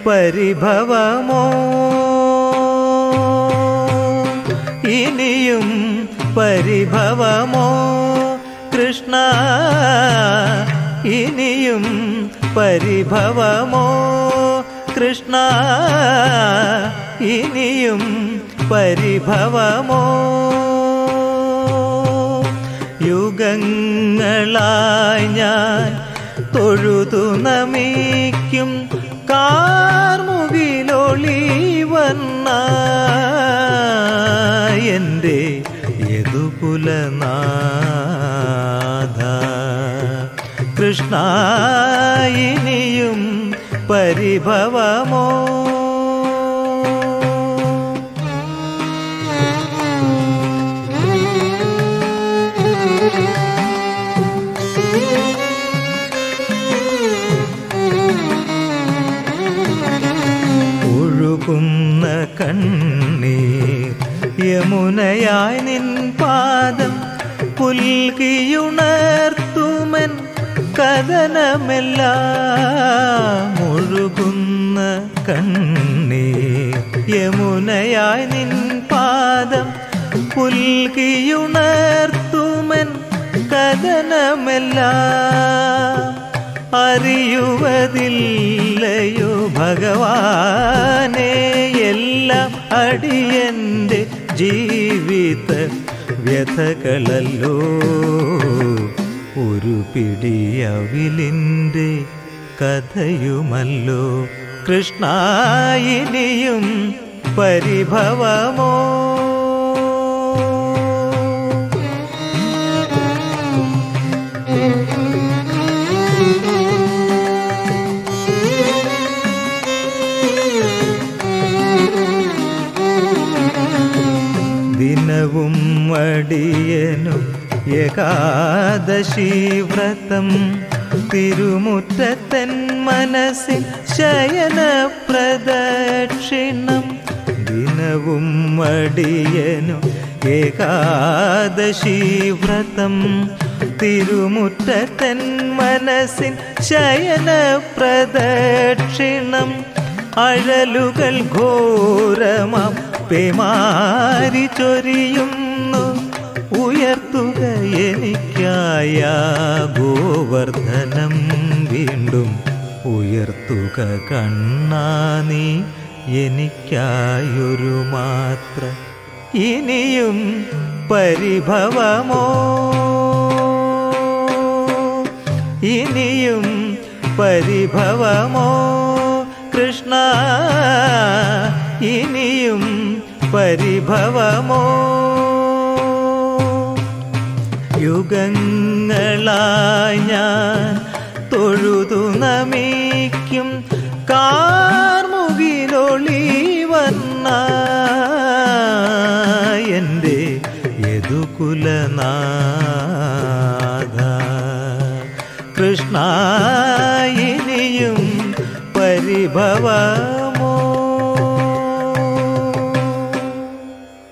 പരിഭവമോ ഇനിയും പരിഭവമോ കൃഷ്ണ ഇനിയും പരിഭവമോ കൃഷ്ണ ഇനിയും പരിഭവമോ യുഗങ്ങളായി ഞാൻ തൊഴുതു നമിക്കും കാർമുകിലൊളിവന്ന എൻ്റെ യദുകുലനാഥ കൃഷ്ണ ഇനിയും പരിഭവമോ ഒഴുകുന്ന കണ്ണീർ യമുനയായി നിൻ പാദം പുൽകിയുണർത്തുമൻ കഥനമെല്ലാം ഒഴുകുന്ന കണ്ണീർ യമുനയായി നിൻ പാദം പുൽകിയുണർത്തുമൻ കഥനമെല്ലാം അറിയുവതില്ലയോ ഭഗവാനെ എല്ലാം അടിയന്റെ ജീവിത വ്യഥകളല്ലോ ഒരു പിടിയവിലിൻ്റെ കഥയുമല്ലോ കൃഷ്ണ ഇനിയും പരിഭവമോ ദിനവും അടിയനു ഏകാദശി വ്രതം തിരുമുറ്റത്തൻ മനസ്സിൽ ശയന പ്രദക്ഷിണം ദിനവും അടിയനു ഏകാദശി വ്രതം തിരുമുറ്റത്തൻ മനസ്സിൽ ശയന പ്രദക്ഷിണം അഴലുകൾ ഘോരമാം പേമാരി ചൊരിയുന്നു ഉയർത്തുക എനിക്കായ ഗോവർദ്ധനം വീണ്ടും ഉയർത്തുക കണ്ണാ നീ എനിക്കായൊരു മാത്ര ഇനിയും പരിഭവമോ ഇനിയും പരിഭവമോ കൃഷ്ണ ഇനിയും പരിഭവമോ യുഗങ്ങളായി ഞാൻ തൊഴുതു നമിക്കും കാർമുകിലൊളിവന്ന എൻ്റെ യദുകുലനാഥ കൃഷ്ണ ഇനിയും പരിഭവ